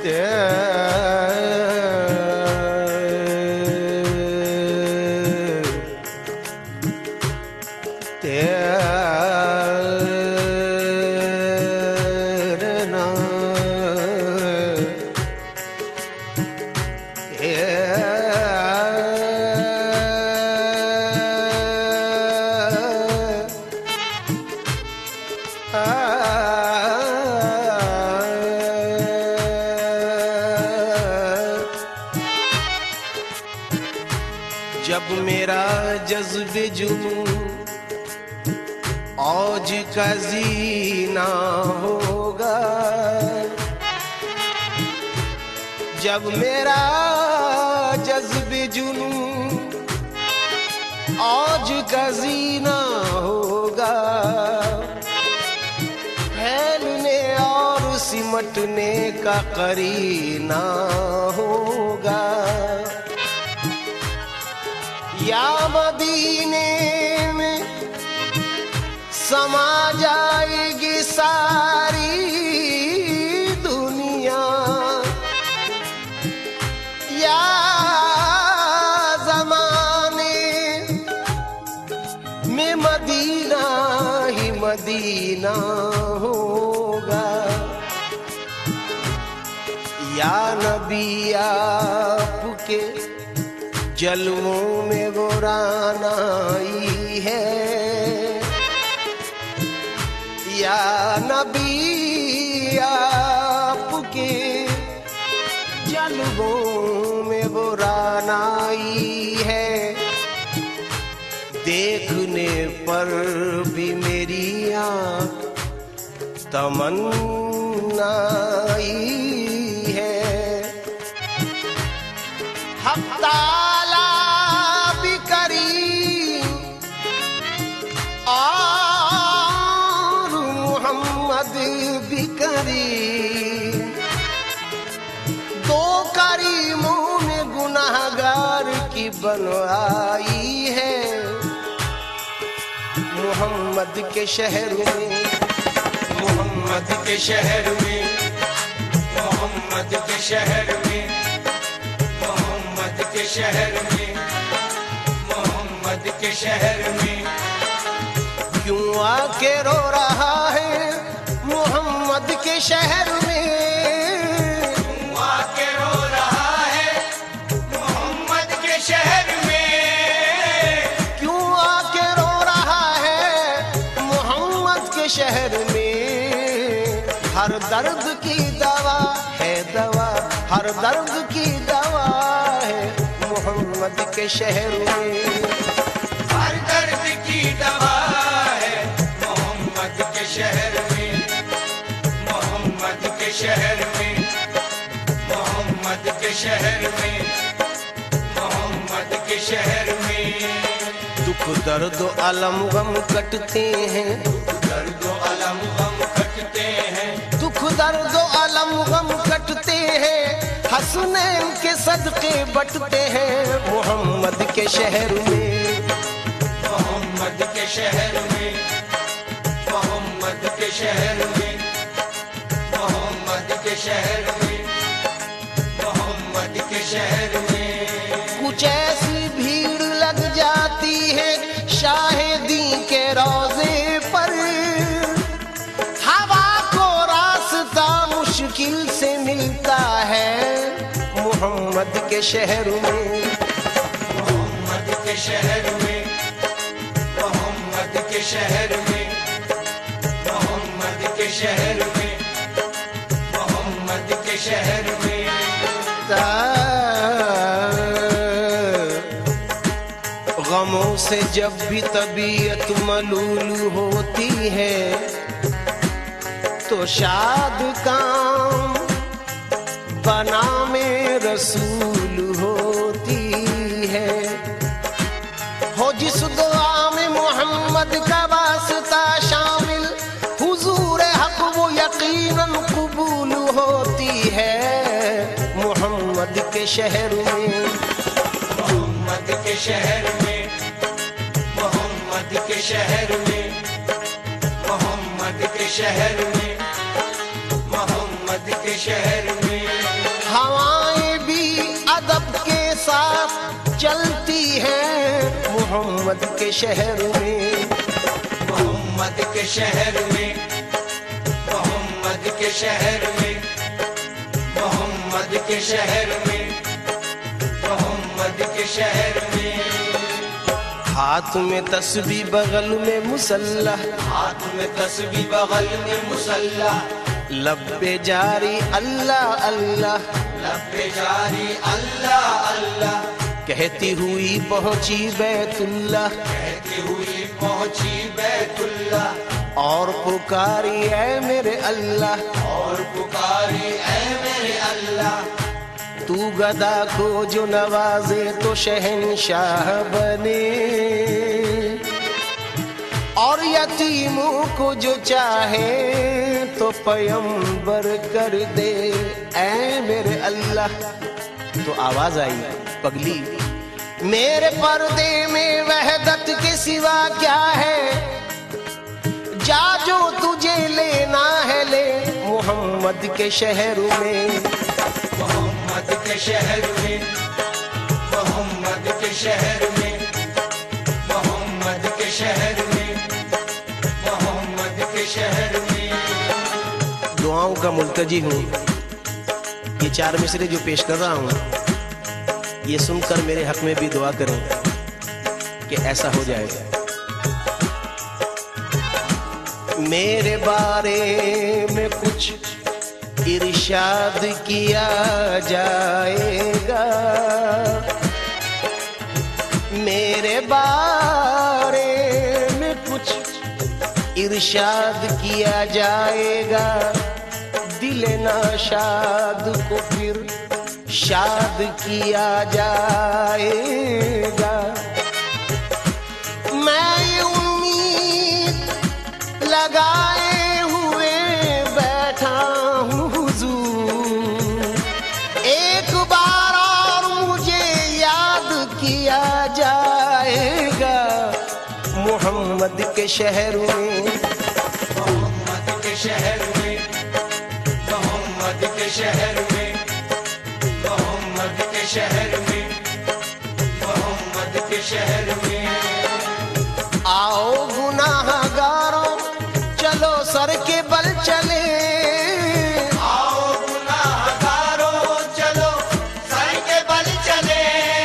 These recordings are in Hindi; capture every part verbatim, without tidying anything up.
जब मेरा जज्बे जुनून औज का जीना होगा, जब मेरा जज्बे जुनून औज का जीना होगा, फैलने और सिमटने का करीना होगा। या मदीने में समा जाएगी सारी दुनिया, या ज़माने में मदीना ही मदीना होगा। या नबी आपके जलवों में वो रानाई है, या नबी आपके जलवों में वो रानाई है। देखने पर भी मेरी आँख तमन्नाई है। हफ्ता भी करीम, दो करीमों ने गुनाहगार की बनवाई है। मोहम्मद के शहर में, मोहम्मद के शहर में, मोहम्मद के शहर में, मोहम्मद के शहर में, मोहम्मद के शहर में क्यों आके रो रहा है मोहम्मद के शहर में, क्यों आके रो रहा है मोहम्मद के शहर में, क्यों आके रो रहा है मोहम्मद के शहर में। हर दर्द की दवा है दवा, हर दर्द की दवा है मोहम्मद के शहर में। हर दर्द की दवा है मोहम्मद के शहर में, मोहम्मद के शहर में, मोहम्मद के शहर में, मोहम्मद के शहर में। दुख दर्द अलम गम कटते हैं, दुख दर्द अलम गम कटते हैं, दुख दर्द अलम गम कटते हैं। हसनैन के सदके बटते हैं मोहम्मद के शहर में, मोहम्मद के शहर में, मोहम्मद के शहर में, मोहम्मद के शहर में, मोहम्मद के शहर में। कुछ ऐसी भीड़ लग जाती है शाहिदी के रोजे पर, हवा को रास्ता मुश्किल से मिलता है मोहम्मद के शहर में, मोहम्मद के शहर में, मोहम्मद के शहर में, मोहम्मद के शहर में, मोहम्मद के शहर में। गमों से जब भी तबीयत मलूल होती है तो शाद काम बना में रसूल होती है। हो जिस दुआ में मोहम्मद का वास्ता शामिल, हुजूर हक वो यकीनन कबूल होती है मोहम्मद के शहर में, मोहम्मद के शहर में, मोहम्मद के शहर में, मोहम्मद के शहर में, मोहम्मद के शहर में। अदब के साथ चलती हैं मोहम्मद के शहर में। मोहम्मद के शहर में, मोहम्मद के शहर में, मोहम्मद के शहर में, मोहम्मद के शहर में। हाथ में तस्बीह बगल में मुसल्ला, हाथ में तस्बीह बगल में मुसल्ला, लब्बे जारी अल्लाह अल्लाह, लब्बे जारी अल्लाह अल्लाह, कहती हुई पहुंची बैतुल्लाह, कहती हुई पहुंची बैतुल्लाह, और पुकारी ऐ मेरे अल्लाह, और पुकारी ऐ मेरे अल्लाह। तू गदा को जो नवाजे तो शहंशाह बने, और यतीमों को जो चाहे तो पैगंबर कर दे ऐ मेरे अल्लाह। तो आवाज आई पगली, मेरे पर्दे में वहदत के सिवा क्या है, जा जो तुझे लेना है ले मोहम्मद के शहर में। मोहम्मद के शहर में, मोहम्मद के शहर में, मोहम्मद के शहर में, मोहम्मद के शहर में। दुआओं का मुल्तजी हूँ, ये चार मिसरे जो पेश कर रहा हूँ ये सुनकर मेरे हक में भी दुआ करें कि ऐसा हो जाए। मेरे बारे में कुछ इरशाद किया जाएगा, मेरे बारे में कुछ इरशाद किया जाएगा, दिल नाशाद को फिर शाद किया जाएगा। मैं ये उम्मीद लगाए हुए बैठा हूँ हुजूर, एक बार और मुझे याद किया जाएगा मोहम्मद के शहर में। मोहम्मद के शहर में, मोहम्मद के शहर में, मोहम्मद के शहर में, मोहम्मद के शहर में। आओ गुनाहगारों चलो सर के बल चले, आओ गुनाहगारों चलो सर के बल चले,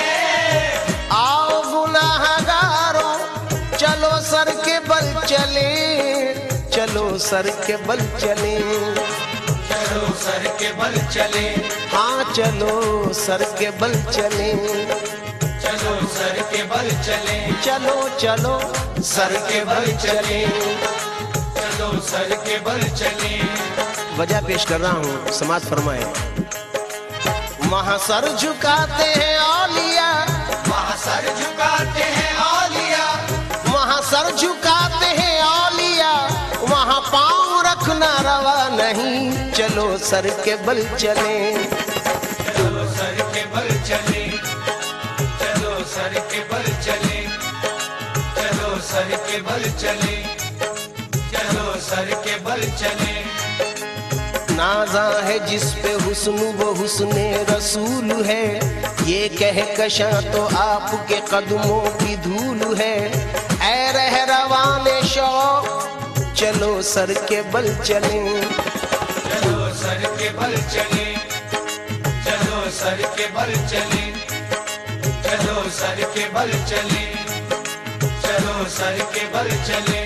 आओ गुनाहगारों चलो सर के बल चले, चलो सर के बल चले, चलो सर के बल चले, हाँ चलो सर के बल चले, चलो सर के बल चले, चलो चलो सर के बल चले। चलो सर के बल चले। वजह पेश कर रहा हूँ, समाज फरमाए। वहाँ सर झुकाते हैं औलिया, वहाँ सर झुकाते हैं औलिया, वहाँ सर झुकाते हैं औलिया, वहाँ पाँव रखना रवा नहीं, चलो सर के बल चले, चलो सर के बल चले, चलो सर के बल चले, चलो सर के बल चले, चलो सर के बल चले। नाजा है जिस पे हुस्न वो हुस्ने रसूल है, ये कह कशा तो आपके कदमों की धूल है, ऐ रह रवाने शौक चलो सर के बल चले, चलो सर के बल चले, चलो सर के बल चले, चलो सर के बल चले, चलो सर के बल चले।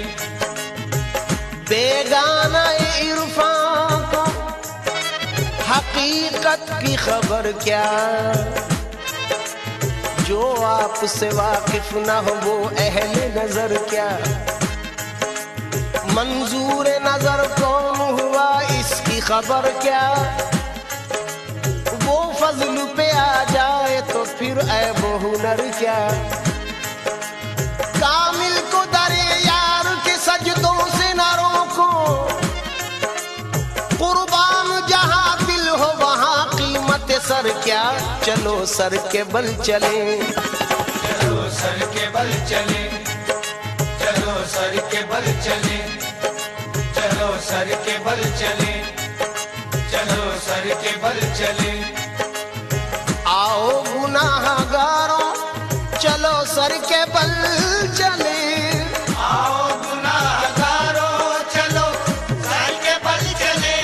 बेगाना इरफान को हकीकत की खबर क्या, जो आपसे वाकिफ ना हो वो अहले नजर क्या, मंजूर नजर कौन हुआ इसकी खबर क्या, वो फजल पे आ जाए तो फिर ऐब हुनर क्या, कामिल को दरे यार के सजदों से न रोको, कुर्बान जहां दिल हो वहां कीमत सर क्या, चलो सर के बल चले, चलो सर के बल चले, चलो सर के बल चले, चलो सर के बल चले, चलो सर के बल चले। आओ सर के बल चले। आओ गुनाहगारों चलो सर के बल चले।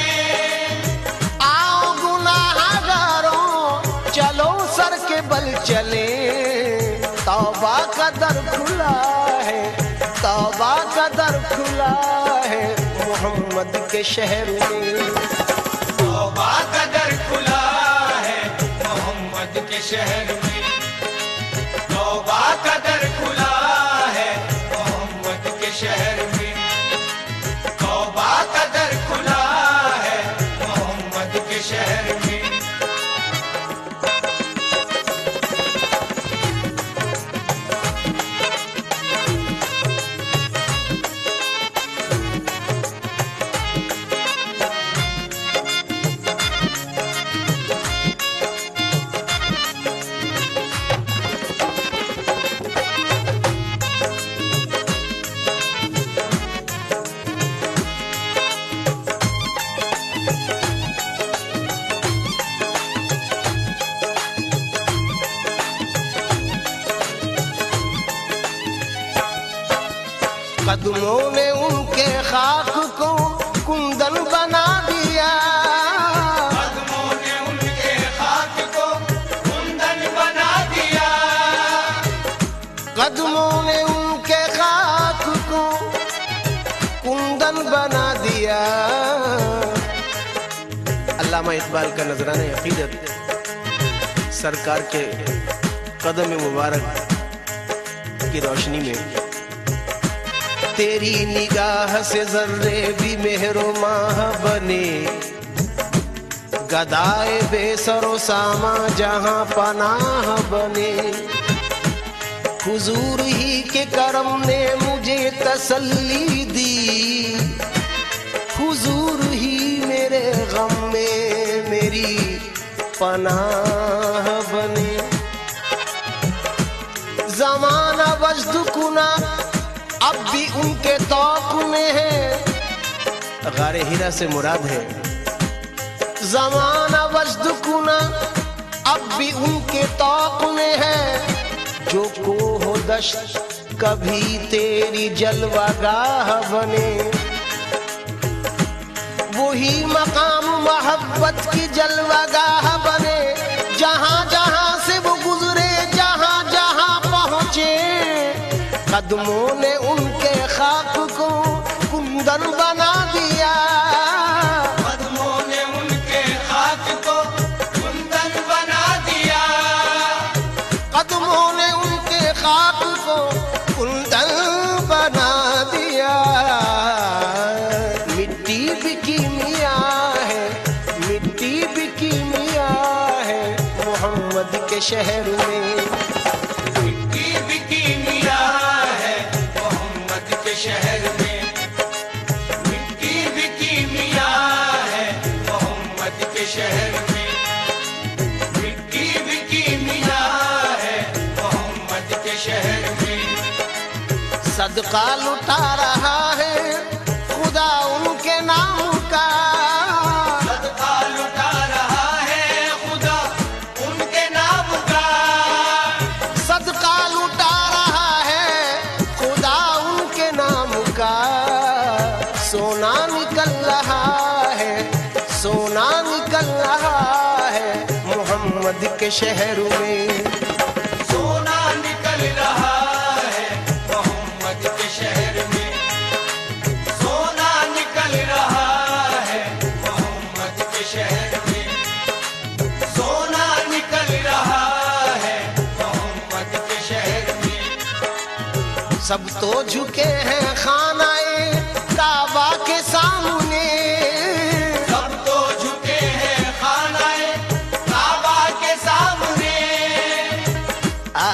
आओ गुनाहगारों चलो सर के बल चले। तौबा का दर खुला है, तौबा का दर खुला है मोहम्मद के शहर में। तौबा का दर खुला है मोहम्मद के शहर में। तौबा का दर खुला है मोहम्मद के शहर में। तौबा का दर खुला है मोहम्मद के शहर में। कदमों ने उनके खाक को कुंदन बना दिया। कदमों ने उनके खाक को कुंदन बना दिया। कदमों ने उनके खाक को कुंदन बना दिया। अल्लामा इकबाल का नजराना अकीदत सरकार के कदम मुबारक की रोशनी में। तेरी निगाह से जर्रे भी मेहरो माह बने। गदाए बेसरो सामा जहां पनाह बने। हुजूर ही के करम ने मुझे तसल्ली दी। हुजूर ही मेरे गम में मेरी पनाह बने। जमाना वजद कुना अब भी उनके तौक में है। गारे हीरा से मुराद है ज़माना वजद कुना अब भी उनके तौक में है। जो को हो दश्त कभी तेरी जलवागाह बने। वही मकाम मोहब्बत की जलवागाह बने। जहां जहां से वो गुजरे जहां जहां पहुंचे। कदमों ने उनके खाक को कुंदन बना दिया। कदमों ने उनके खाक को कुंदन बना दिया। कदमों ने उनके खाक को कुंदन बना दिया। मिट्टी भी कीमिया है, मिट्टी भी कीमिया है मोहम्मद के शहर में। मिट्टी भी कीमिया है मोहम्मद के शहर में। मिट्टी भी कीमिया है मोहम्मद के शहर में। मिट्टी भी कीमिया है मोहम्मद के शहर में। सदका लुटा रहा है खुदा उनके नाम का। सदका लुटा रहा है खुदा उनके नाम का। सदका लुटा रहा है खुदा उनके नाम का। सोना निकल रहा है, सोना निकल रहा है मोहम्मद के शहर में। सोना निकल रहा है मोहम्मद के शहर में। सोना निकल रहा है मोहम्मद के शहर में। सोना निकल रहा है मोहम्मद के शहर में। सब तो झुके हैं खानाए काबा के सामने। सब तो झुके हैं खानाए काबा के सामने। आ,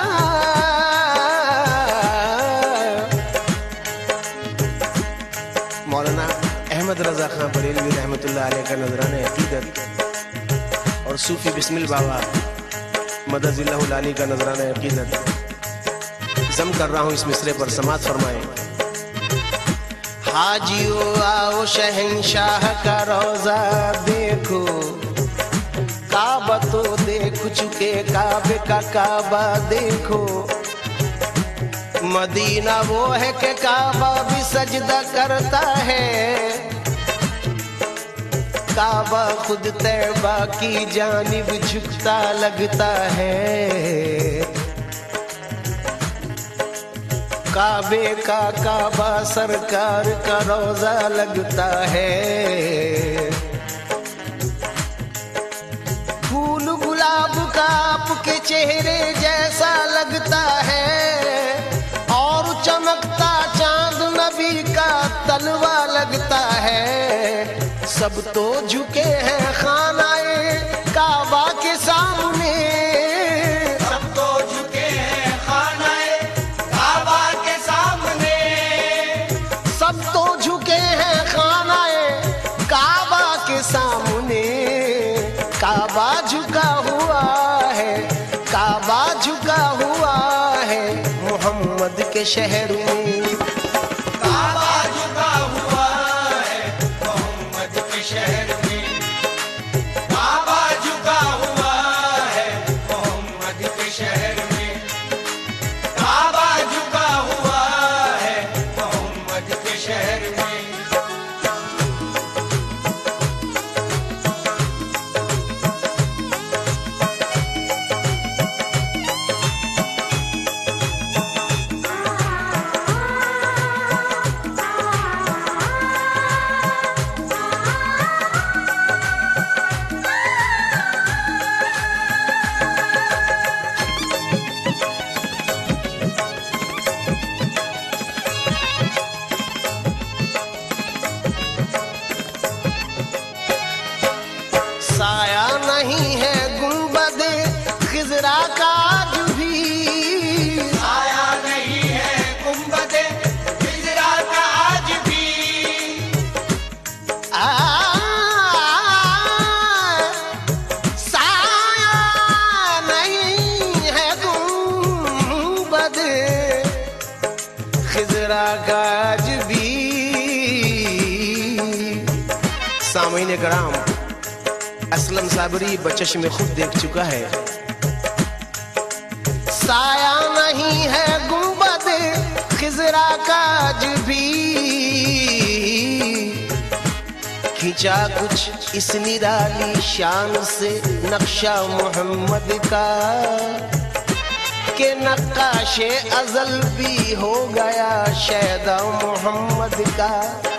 मौलाना अहमद रजा खां बरेलवी रहमतुल्लाह अलैह का नजराना अकीदत और सूफी बिस्मिल बाबा मदजिल्लाहुल आली का नजराना अकीदत जम कर रहा हूँ इस मिसरे पर समात फरमाए। हाजियो आओ शहंशाह का रोजा देखो। काबा तो देख चुके काबे का काबा देखो। मदीना वो है कि काबा भी सजदा करता है, काबा खुद तैबा की जानिब झुकता लगता है। काबे का काबा सरकार का रोजा लगता है। फूल गुलाब का आपके चेहरे जैसा लगता है, और चमकता चांद नबी का तलवा लगता है। सब तो झुके हैं खानाए काबा के सामने, सब तो झुके हैं खानाए काबा के सामने, सब तो झुके हैं खानाए काबा के सामने। काबा झुका हुआ है, काबा झुका हुआ है मोहम्मद के शहर में। काबा झुका हुआ है मोहम्मद के शहर में, काबा झुका हुआ है मोहम्मद के शहर में, काबा झुका हुआ है मोहम्मद के शहर में। साया नहीं है गुंबदे खिजरा का आज भी, साया नहीं है गुंबदे खिजरा का आज भी, आ, साया नहीं है गुंबदे खिजरा का आज भी। सामीन कराम, असलम साबरी बचश में खुद देख चुका है। साया नहीं है गुंबद खिजरा का आज भी, खींचा कुछ इस निराली शान से नक्शा मोहम्मद का, के नक्काशे अजल भी हो गया शैदा मोहम्मद का।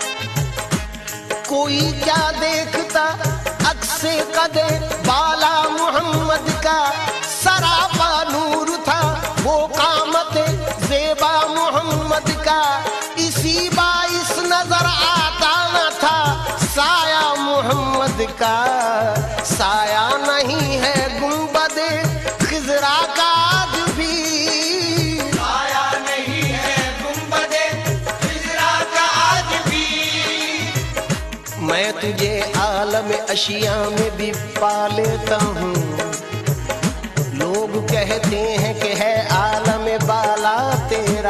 कोई क्या देखता अक्से कदे बाला मोहम्मद का, सरापा नूर था वो कामते ज़ेबा मोहम्मद का। इसी बाइस नजर आता न था साया मोहम्मद का। साया नहीं है गुंबदे खिजरा का आज भी, साया नहीं है गुंबदे खिजरा का आज भी। मैं तुझे आलम अशिया में भी पा लेता हूँ। लोग कहते हैं कि है आलम बाला तेरा।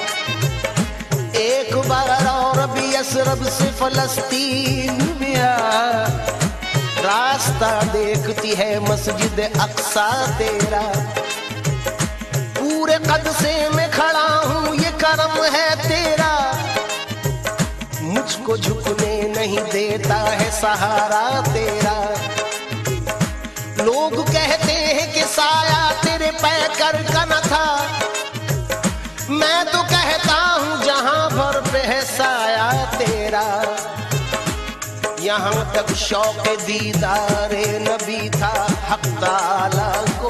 एक बार और भी यसरब से फलस्तीन में आ, रास्ता देखती है मस्जिद अक्सा तेरा। पूरे कद से मैं खड़ा हूँ ये करम है तेरा, मुझको झुकने नहीं देता है सहारा तेरा। लोग कहते हैं कि साया तेरे पैकर का न था, मैं तो कहता हूँ जहां भर पे है साया तेरा। यहाँ तक शौक दीदारे नबी था हक ताला को,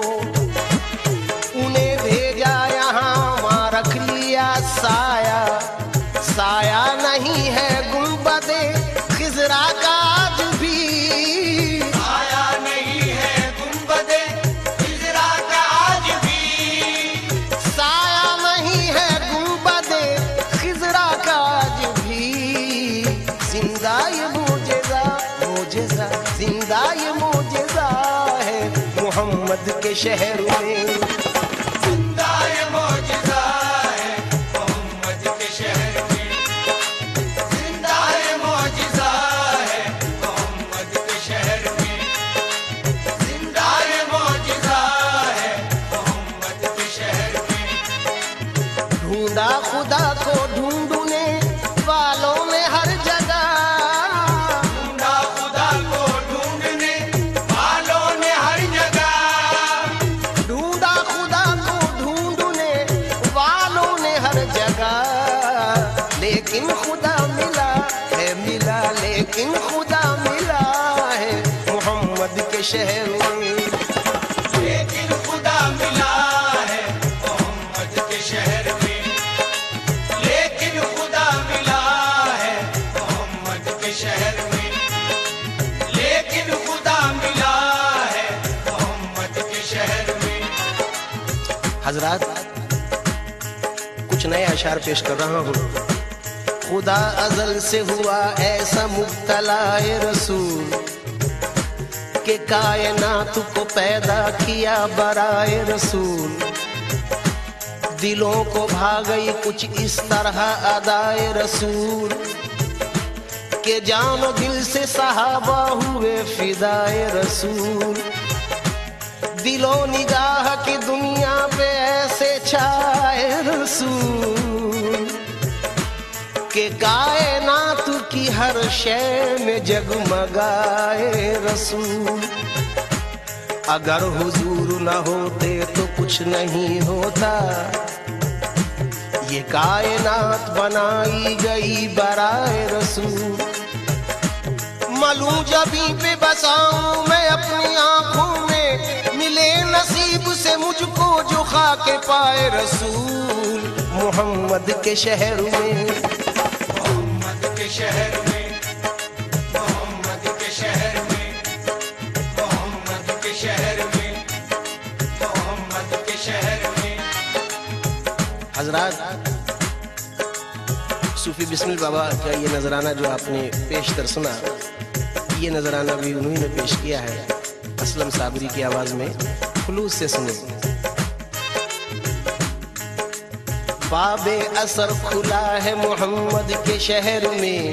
उन्हें भेजा यहाँ वहाँ रख लिया साया। साया नहीं है गुंबदे खिजरा का आज भी, साया नहीं है गुंबदे खिजरा का आज भी। साया नहीं है गुंबदे खिजरा का आज भी। जिंदा ये मोजेज़ा मोजेज़ा जिंदा ये मोजेज़ा है मोहम्मद के शहर में। जिंदा ये मौजिज़ा है मोहम्मद के शहर में, जिंदा ये मौजिज़ा है मोहम्मद के शहर में, जिंदा ये मौजिज़ा है मोहम्मद के शहर में। ढूंढा खुदा को ढूंढने वालों ने हर जगह, ढूंढा खुदा को ढूंढने वालों ने हर जगह, ढूंढा खुदा को ढूंढने वालों ने हर जगह, लेकिन खुदा मिला है, मिला लेकिन खुदा मिला है मोहम्मद के शहर में, लेकिन खुदा मिला है मोहम्मद के शहर में, लेकिन खुदा मिला है मोहम्मद के शहर में, लेकिन खुदा मिला है मोहम्मद के शहर में। हजरात, कुछ नए अशार पेश कर रहा हूँ। खुदा अजल से हुआ ऐसा मुब्तला रसूल के कायनात को पैदा किया बराए रसूल, दिलों को भा गई कुछ इस तरह अदाए रसूल के जानो दिल से सहाबा हुए फिदाए रसूल, दिलो निगाह की दुनिया पे ऐसे छाए रसूल के कायनात की हर शय में जगमगाए रसूल। अगर हुजूर न होते तो कुछ नहीं होता, ये कायनात बनाई गई बराए रसूल। मलूं जबी पे बसाऊं मैं अपनी आंखों में, मिले नसीब से मुझको जो खाके पाए रसूल मोहम्मद के शहर में, मोहम्मद के शहर में, मोहम्मद के शहर में, मोहम्मद के शहर में, मोहम्मद के शहर में। हजरात, सूफी बिस्मिल बाबा का ये नजराना जो आपने पेशतर सुना, ये नजराना भी उन्हीं ने पेश किया है असलम साबरी की आवाज में। खुलूस से सुने। बाबे असर खुला है मोहम्मद के शहर में,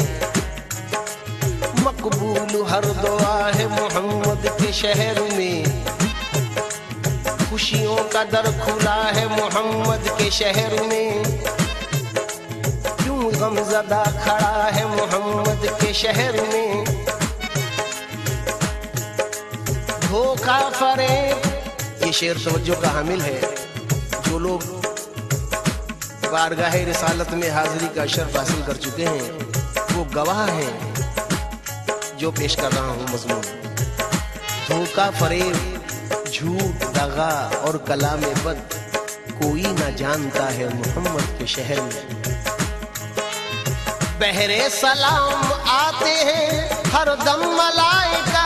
मकबूल हर दुआ है मोहम्मद के शहर में, खुशियों का दर खुला है मोहम्मद के शहर में, क्यों गमज़दा खड़ा है मोहम्मद के शहर में, धोखा फरेब। ये शेर तवज्जो का हामिल है। जो लोग बारगाह रिसालत में हाजिरी का शर्फ हासिल कर चुके हैं वो गवाह हैं जो पेश कर रहा हूँ मजमून। धोखा फरेब, झूठ, दगा और कलाम बद कोई ना जानता है मोहम्मद के शहर में। बहरे सलाम आते हैं हर दम मलाइका,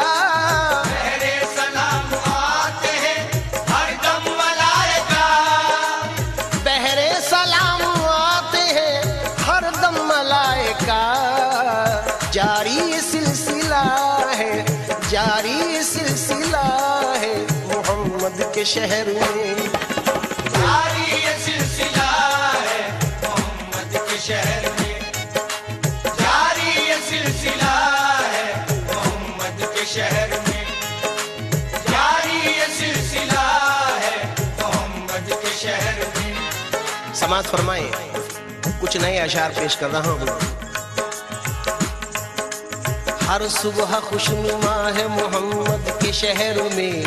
जारी सिलसिला है, जारी सिलसिला है मोहम्मद के शहर में, जारी सिलसिला है मोहम्मद के शहर में, जारी सिलसिला है मोहम्मद के शहर में, जारी सिलसिला है मोहम्मद के शहर में। समाज फरमाए, कुछ नए अशार पेश कर रहा हूँ। हर सुबह खुशनुमा है मोहम्मद के शहर में,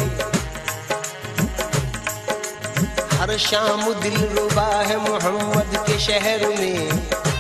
हर शाम दिलरुबा है मोहम्मद के शहर में,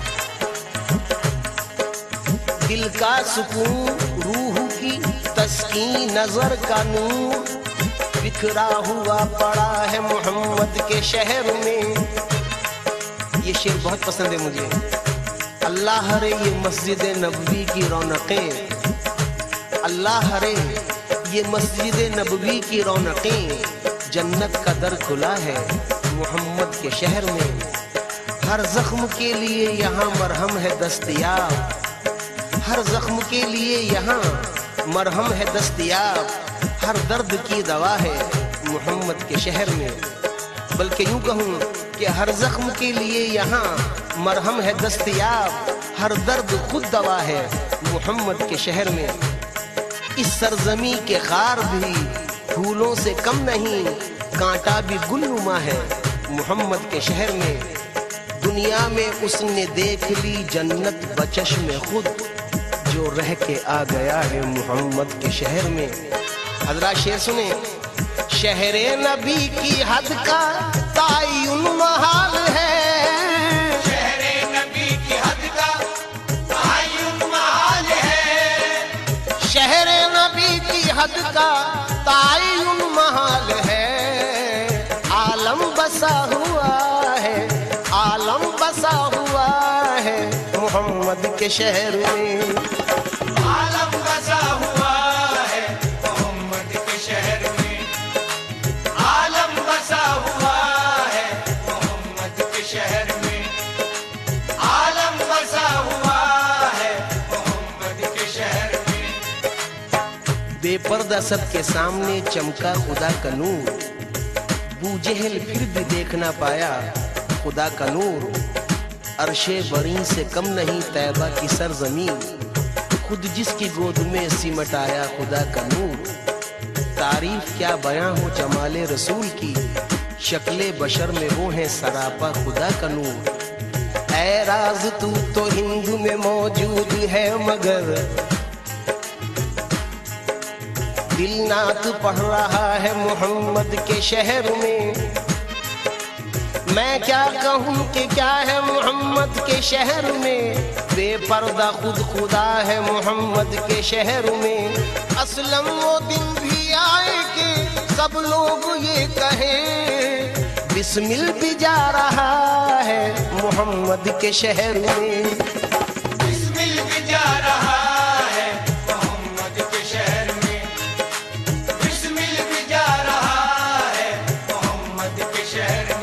दिल का सुकून, रूह की तस्कीन, नजर का नूर बिखरा हुआ पड़ा है मोहम्मद के शहर में। ये शेर बहुत पसंद है मुझे। अल्लाह रे ये मस्जिद नबवी की रौनकें, अल्लाह रे ये मस्जिद नबवी की रौनकें, जन्नत का दर खुला है मोहम्मद के शहर में। हर जख्म के लिए यहाँ मरहम है दस्तयाब, हर जख्म के लिए यहाँ मरहम है दस्तयाब, हर दर्द की दवा है मोहम्मद के शहर में। बल्कि यूँ कहूँ कि हर जख्म के लिए यहाँ मरहम है दस्तयाब, हर दर्द खुद दवा है मोहम्मद के शहर में। इस सरजमी के खार भी फूलों से कम नहीं, कांटा भी गुलनुमा है मोहम्मद के शहर में। दुनिया में उसने देख ली जन्नत बचश में खुद, जो रह के आ गया है मोहम्मद के शहर में। हजरात शेर सुने, शहरे नबी की हद का तायुन महाल है, शहरे नबी की हद का तायुन महाल है, शहरे नबी की हद का तायुन महाल है। आलम बसा हुआ है, आलम बसा हुआ है मोहम्मद के शहर में। आलम बसा हुआ है मोहम्मद के शहर में, आलम बसा हुआ है मोहम्मद के शहर में, आलम बसा हुआ है मोहम्मद के शहर में। बेपर्दा सबके सामने चमका खुदा का नूर, बूजहल फिर भी देख ना पाया खुदा का नूर। अर्शे बरी से कम नहीं तैबा की सरजमीन, खुद जिसकी गोद में सिमट आया खुदा का नूर। तारीफ क्या बयां हो जमाले रसूल की, शक्ले बशर में वो है सरापा खुदा का नूर। ऐ राज तू तो हिंदू में मौजूद है मगर दिल नात पढ़ रहा है मोहम्मद के शहर में। मैं क्या कहूँ कि क्या है मोहम्मद के शहर में, बेपर्दा खुद खुदा है मोहम्मद के शहर में। असलम वो दिन भी आए कि सब लोग ये कहें बिस्मिल भी जा रहा है मोहम्मद के शहर में। बिस्मिल भी जा रहा है मोहम्मद के शहर में, बिस्मिल भी जा रहा है मोहम्मद के शहर में।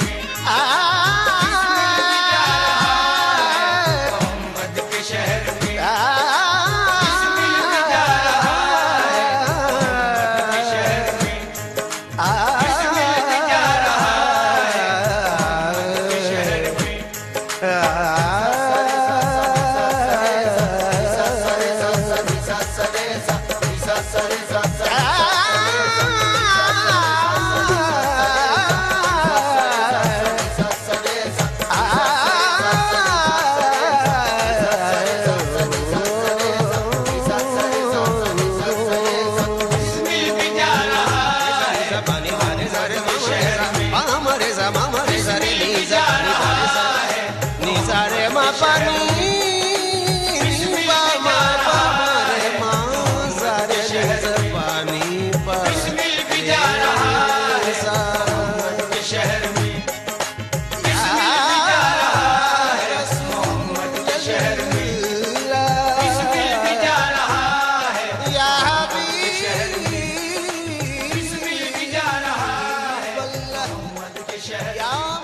या